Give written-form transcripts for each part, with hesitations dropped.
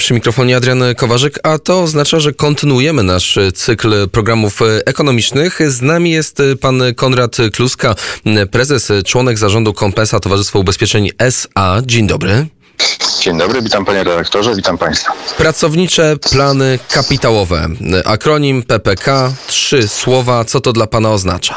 Przy mikrofonie Adrian Kowarzyk, a to oznacza, że kontynuujemy nasz cykl programów ekonomicznych. Z nami jest pan Konrad Kluska, prezes, członek zarządu Compensa Towarzystwo Ubezpieczeń S.A. Dzień dobry. Dzień dobry, witam panie redaktorze, witam państwa. Pracownicze plany kapitałowe, akronim PPK, 3 słowa, co to dla pana oznacza?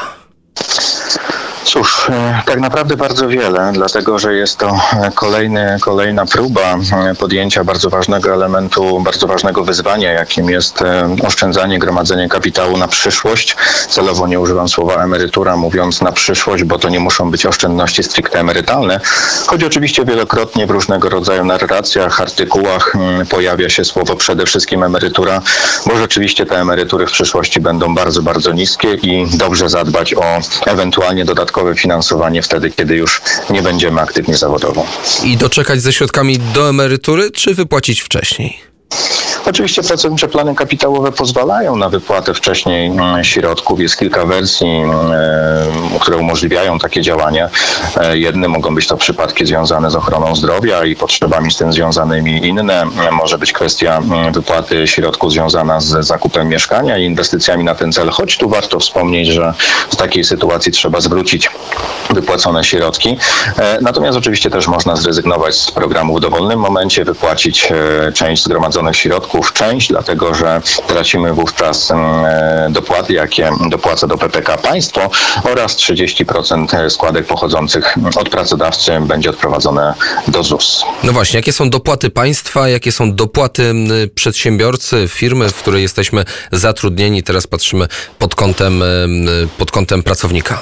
Cóż, tak naprawdę bardzo wiele, dlatego że jest to kolejna próba podjęcia bardzo ważnego elementu, bardzo ważnego wyzwania, jakim jest oszczędzanie, gromadzenie kapitału na przyszłość. Celowo nie używam słowa emerytura, mówiąc na przyszłość, bo to nie muszą być oszczędności stricte emerytalne, choć oczywiście wielokrotnie w różnego rodzaju narracjach, artykułach pojawia się słowo przede wszystkim emerytura, bo rzeczywiście te emerytury w przyszłości będą bardzo, bardzo niskie i dobrze zadbać o ewentualnie dodatkowe finansowanie wtedy, kiedy już nie będziemy aktywni zawodowo. I doczekać ze środkami do emerytury, czy wypłacić wcześniej? Oczywiście pracownicze plany kapitałowe pozwalają na wypłatę wcześniej środków. Jest kilka wersji, które umożliwiają takie działania. Jedne mogą być to przypadki związane z ochroną zdrowia i potrzebami z tym związanymi. Inne może być kwestia wypłaty środków związana z zakupem mieszkania i inwestycjami na ten cel. Choć tu warto wspomnieć, że w takiej sytuacji trzeba zwrócić wypłacone środki. Natomiast oczywiście też można zrezygnować z programu w dowolnym momencie, wypłacić część zgromadzonych środków, dlatego że tracimy wówczas dopłaty, jakie dopłaca do PPK państwo, oraz 30% składek pochodzących od pracodawcy będzie odprowadzone do ZUS. No właśnie, jakie są dopłaty państwa, jakie są dopłaty przedsiębiorcy, firmy, w której jesteśmy zatrudnieni? Teraz patrzymy pod kątem pracownika.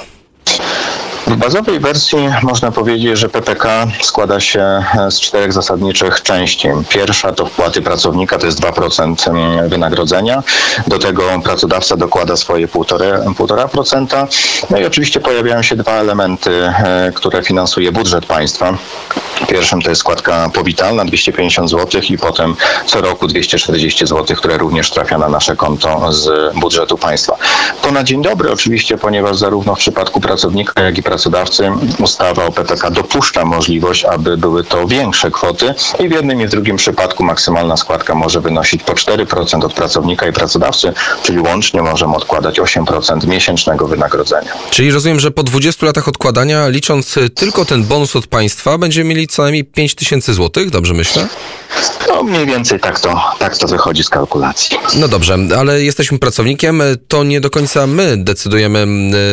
W bazowej wersji można powiedzieć, że PPK składa się z 4 zasadniczych części. Pierwsza to wpłaty pracownika, to jest 2% wynagrodzenia. Do tego pracodawca dokłada swoje 1,5%. No i oczywiście pojawiają się 2 elementy, które finansuje budżet państwa. Pierwszym to jest składka powitalna 250 zł i potem co roku 240 zł, które również trafia na nasze konto z budżetu państwa. To na dzień dobry oczywiście, ponieważ zarówno w przypadku pracownika, jak i pracodawcy ustawa o PPK dopuszcza możliwość, aby były to większe kwoty i w jednym i w drugim przypadku maksymalna składka może wynosić po 4% od pracownika i pracodawcy, czyli łącznie możemy odkładać 8% miesięcznego wynagrodzenia. Czyli rozumiem, że po 20 latach odkładania, licząc tylko ten bonus od państwa, będziemy mieli co najmniej 5000 zł, dobrze myślę? No mniej więcej tak to wychodzi z kalkulacji. No dobrze, ale jesteśmy pracownikiem, to nie do końca my decydujemy,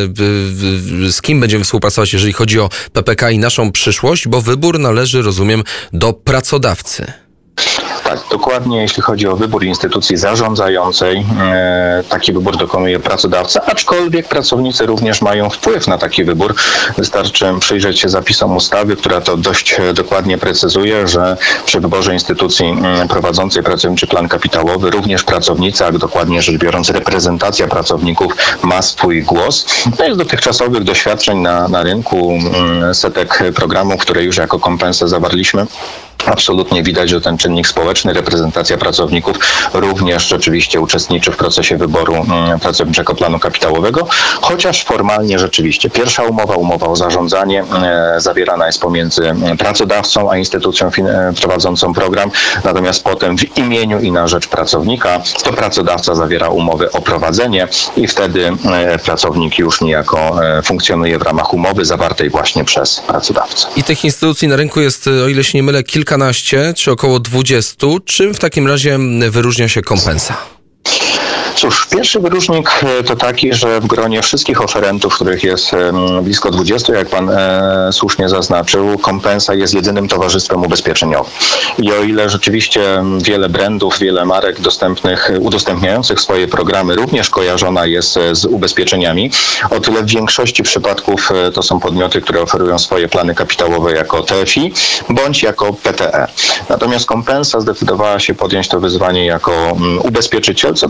z kim będziemy współpracować, jeżeli chodzi o PPK i naszą przyszłość, bo wybór należy, rozumiem, do pracodawcy. Tak, dokładnie jeśli chodzi o wybór instytucji zarządzającej, taki wybór dokonuje pracodawca, aczkolwiek pracownicy również mają wpływ na taki wybór. Wystarczy przyjrzeć się zapisom ustawy, która to dość dokładnie precyzuje, że przy wyborze instytucji prowadzącej pracowniczy plan kapitałowy również pracownicy, a dokładnie rzecz biorąc reprezentacja pracowników ma swój głos. No i z dotychczasowych doświadczeń na rynku, setek programów, które już jako Compensa zawarliśmy, absolutnie widać, że ten czynnik społeczny, reprezentacja pracowników również rzeczywiście uczestniczy w procesie wyboru pracowniczego planu kapitałowego, chociaż formalnie rzeczywiście pierwsza umowa o zarządzanie zawierana jest pomiędzy pracodawcą a instytucją prowadzącą program, natomiast potem w imieniu i na rzecz pracownika to pracodawca zawiera umowy o prowadzenie i wtedy pracownik już niejako funkcjonuje w ramach umowy zawartej właśnie przez pracodawcę. I tych instytucji na rynku jest, o ile się nie mylę, kilkanaście czy około 20. Czym w takim razie wyróżnia się Compensa? Cóż, pierwszy wyróżnik to taki, że w gronie wszystkich oferentów, których jest blisko 20, jak pan słusznie zaznaczył, Compensa jest jedynym towarzystwem ubezpieczeniowym. I o ile rzeczywiście wiele brandów, wiele marek udostępniających swoje programy również kojarzona jest z ubezpieczeniami, o tyle w większości przypadków to są podmioty, które oferują swoje plany kapitałowe jako TFI bądź jako PTE. Natomiast Compensa zdecydowała się podjąć to wyzwanie jako ubezpieczyciel, co dało nam pewne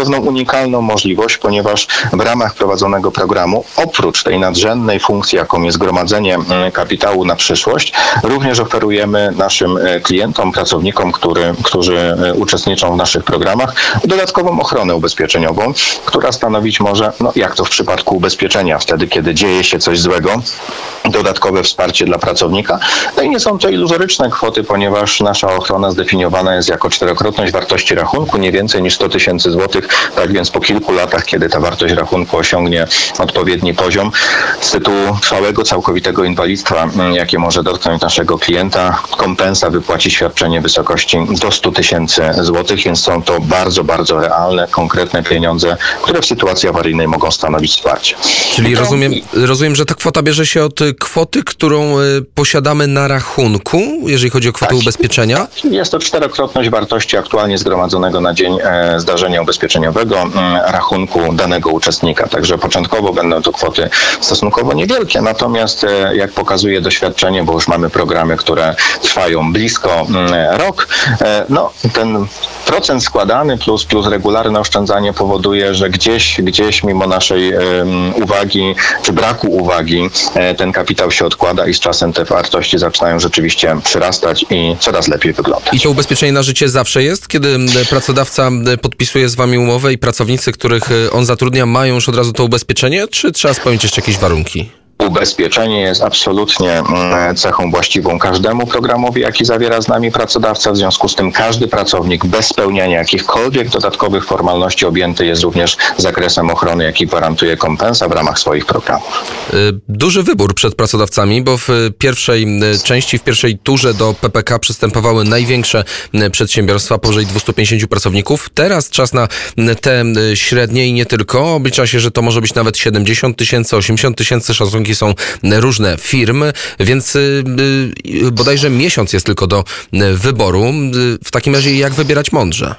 pewną unikalną możliwość, ponieważ w ramach prowadzonego programu, oprócz tej nadrzędnej funkcji, jaką jest gromadzenie kapitału na przyszłość, również oferujemy naszym klientom, pracownikom, którzy uczestniczą w naszych programach, dodatkową ochronę ubezpieczeniową, która stanowić może, jak to w przypadku ubezpieczenia, wtedy kiedy dzieje się coś złego, dodatkowe wsparcie dla pracownika. No i nie są to iluzoryczne kwoty, ponieważ nasza ochrona zdefiniowana jest jako 4-krotność wartości rachunku, nie więcej niż 100 000 złotych. Tak więc po kilku latach, kiedy ta wartość rachunku osiągnie odpowiedni poziom, z tytułu trwałego, całkowitego inwalidztwa, jakie może dotknąć naszego klienta, kompensa wypłaci świadczenie w wysokości do 100 000 złotych, więc są to bardzo, bardzo realne, konkretne pieniądze, które w sytuacji awaryjnej mogą stanowić wsparcie. Czyli rozumiem, że ta kwota bierze się od kwoty, którą posiadamy na rachunku, jeżeli chodzi o kwotę ubezpieczenia? Jest to 4-krotność wartości aktualnie zgromadzonego na dzień zdarzenia ubezpieczeniowego rachunku danego uczestnika. Także początkowo będą to kwoty stosunkowo niewielkie, natomiast jak pokazuje doświadczenie, bo już mamy programy, które trwają blisko rok, ten procent składany plus regularne oszczędzanie powoduje, że gdzieś mimo naszej uwagi czy braku uwagi ten kapitał się odkłada i z czasem te wartości zaczynają rzeczywiście przyrastać i coraz lepiej wyglądać. I to ubezpieczenie na życie zawsze jest, kiedy pracodawca podpisuje z wami umowę i pracownicy, których on zatrudnia, mają już od razu to ubezpieczenie, czy trzeba spełnić jeszcze jakieś warunki? Ubezpieczenie jest absolutnie cechą właściwą każdemu programowi, jaki zawiera z nami pracodawca. W związku z tym każdy pracownik bez spełniania jakichkolwiek dodatkowych formalności objęty jest również zakresem ochrony, jaki gwarantuje kompensa w ramach swoich programów. Duży wybór przed pracodawcami, bo w pierwszej części, w pierwszej turze do PPK przystępowały największe przedsiębiorstwa, powyżej 250 pracowników. Teraz czas na te średnie i nie tylko. Oblicza się, że to może być nawet 70 000, 80 000, szacunki są różne firmy, więc bodajże miesiąc jest tylko do wyboru. W takim razie jak wybierać mądrze?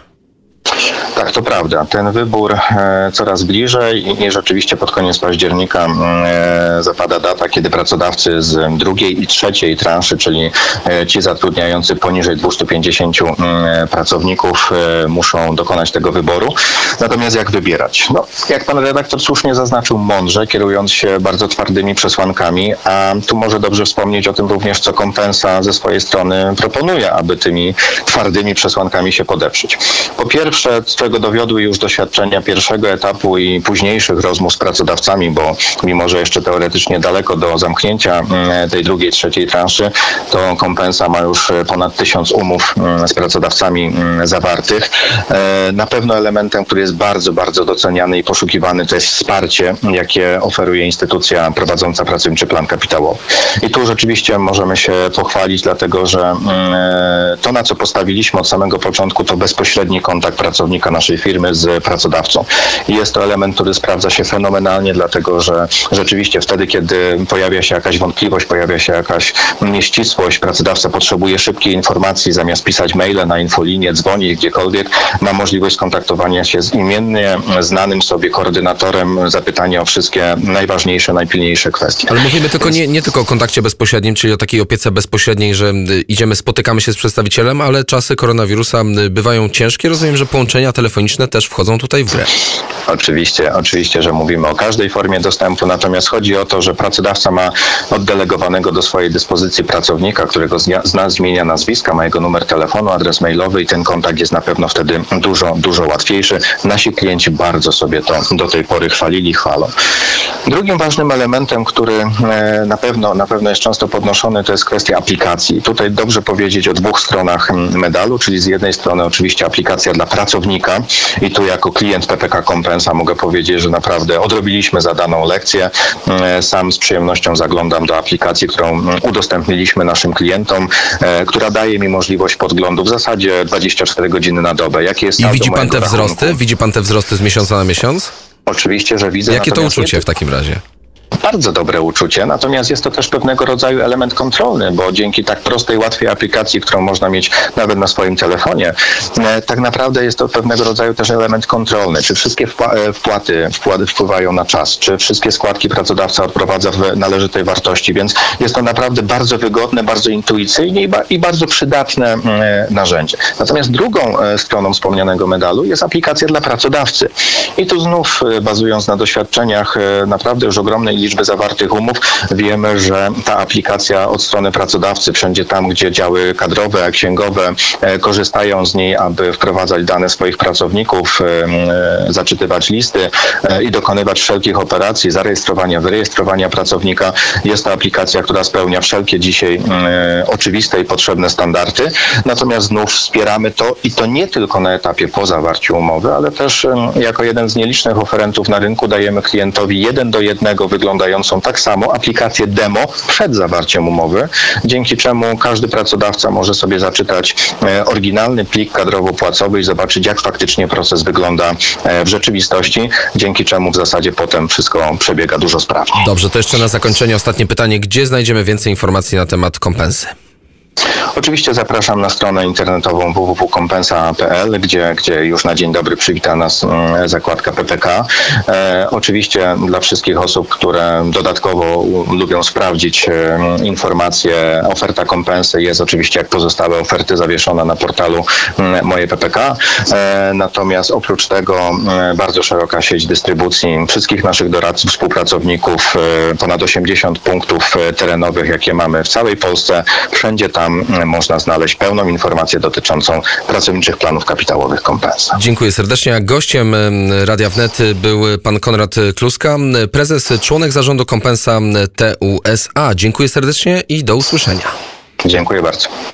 Tak, to prawda. Ten wybór coraz bliżej i rzeczywiście pod koniec października zapada data, kiedy pracodawcy z drugiej i trzeciej transzy, czyli ci zatrudniający poniżej 250 pracowników, muszą dokonać tego wyboru. Natomiast jak wybierać? Jak pan redaktor słusznie zaznaczył, mądrze, kierując się bardzo twardymi przesłankami, a tu może dobrze wspomnieć o tym również, co kompensa ze swojej strony proponuje, aby tymi twardymi przesłankami się podeprzeć. Po pierwsze, czego dowiodły już doświadczenia pierwszego etapu i późniejszych rozmów z pracodawcami, bo mimo, że jeszcze teoretycznie daleko do zamknięcia tej drugiej, trzeciej transzy, to kompensa ma już ponad 1000 umów z pracodawcami zawartych. Na pewno elementem, który jest bardzo, bardzo doceniany i poszukiwany, to jest wsparcie, jakie oferuje instytucja prowadząca pracowniczy plan kapitałowy. I tu rzeczywiście możemy się pochwalić, dlatego że to, na co postawiliśmy od samego początku, to bezpośredni kontakt pracownika naszej firmy z pracodawcą. I jest to element, który sprawdza się fenomenalnie, dlatego że rzeczywiście wtedy, kiedy pojawia się jakaś wątpliwość, pojawia się jakaś nieścisłość, pracodawca potrzebuje szybkiej informacji, zamiast pisać maile na infolinię, dzwonić gdziekolwiek, ma możliwość skontaktowania się z imiennie znanym sobie koordynatorem, zapytania o wszystkie najważniejsze, najpilniejsze kwestie. Ale mówimy tylko nie tylko o kontakcie bezpośrednim, czyli o takiej opiece bezpośredniej, że idziemy, spotykamy się z przedstawicielem, ale czasy koronawirusa bywają ciężkie. Rozumiem, że połączenia telefoniczne też wchodzą tutaj w grę. Oczywiście, że mówimy o każdej formie dostępu, natomiast chodzi o to, że pracodawca ma oddelegowanego do swojej dyspozycji pracownika, którego zmienia nazwiska, ma jego numer telefonu, adres mailowy i ten kontakt jest na pewno wtedy dużo łatwiejszy. Nasi klienci bardzo sobie to do tej pory chwalą. Drugim ważnym elementem, który na pewno jest często podnoszony, to jest kwestia aplikacji. Tutaj dobrze powiedzieć o dwóch stronach medalu, czyli z jednej strony oczywiście aplikacja dla pracownika i tu jako klient PPK Kompensa mogę powiedzieć, że naprawdę odrobiliśmy zadaną lekcję. Sam z przyjemnością zaglądam do aplikacji, którą udostępniliśmy naszym klientom, która daje mi możliwość podglądu w zasadzie 24 godziny na dobę. Jakie jest saldo widzi pan te rachunku? wzrosty? Widzi pan te wzrosty z miesiąca na miesiąc? Oczywiście, że widzę. Jakie to uczucie w takim razie? bardzo dobre uczucie, natomiast jest to też pewnego rodzaju element kontrolny, bo dzięki tak prostej, łatwej aplikacji, którą można mieć nawet na swoim telefonie, tak naprawdę jest to pewnego rodzaju też element kontrolny. Czy wszystkie wpłaty wpływają na czas, czy wszystkie składki pracodawca odprowadza w należytej wartości, więc jest to naprawdę bardzo wygodne, bardzo intuicyjne i bardzo przydatne narzędzie. Natomiast drugą stroną wspomnianego medalu jest aplikacja dla pracodawcy. I tu znów, bazując na doświadczeniach naprawdę już ogromnej liczby zawartych umów, wiemy, że ta aplikacja od strony pracodawcy, wszędzie tam, gdzie działy kadrowe, księgowe korzystają z niej, aby wprowadzać dane swoich pracowników, zaczytywać listy i dokonywać wszelkich operacji, zarejestrowania, wyrejestrowania pracownika. Jest to aplikacja, która spełnia wszelkie dzisiaj oczywiste i potrzebne standardy. Natomiast znów wspieramy to i to nie tylko na etapie po zawarciu umowy, ale też jako jeden z nielicznych oferentów na rynku dajemy klientowi 1:1 wyglądającą tak samo aplikację demo przed zawarciem umowy, dzięki czemu każdy pracodawca może sobie zaczytać oryginalny plik kadrowo-płacowy i zobaczyć, jak faktycznie proces wygląda w rzeczywistości, dzięki czemu w zasadzie potem wszystko przebiega dużo sprawniej. Dobrze, to jeszcze na zakończenie ostatnie pytanie. Gdzie znajdziemy więcej informacji na temat kompensy? Oczywiście zapraszam na stronę internetową www.kompensa.pl, gdzie już na dzień dobry przywita nas zakładka PPK. Oczywiście dla wszystkich osób, które dodatkowo lubią sprawdzić informacje, oferta kompensy jest oczywiście jak pozostałe oferty zawieszona na portalu Moje PPK. Natomiast oprócz tego bardzo szeroka sieć dystrybucji wszystkich naszych doradców, współpracowników, ponad 80 punktów terenowych, jakie mamy w całej Polsce. Wszędzie tam można znaleźć pełną informację dotyczącą pracowniczych planów kapitałowych Kompensa. Dziękuję serdecznie. A gościem Radia Wnet był pan Konrad Kluska, prezes, członek zarządu Kompensa TUSA. Dziękuję serdecznie i do usłyszenia. Dziękuję bardzo.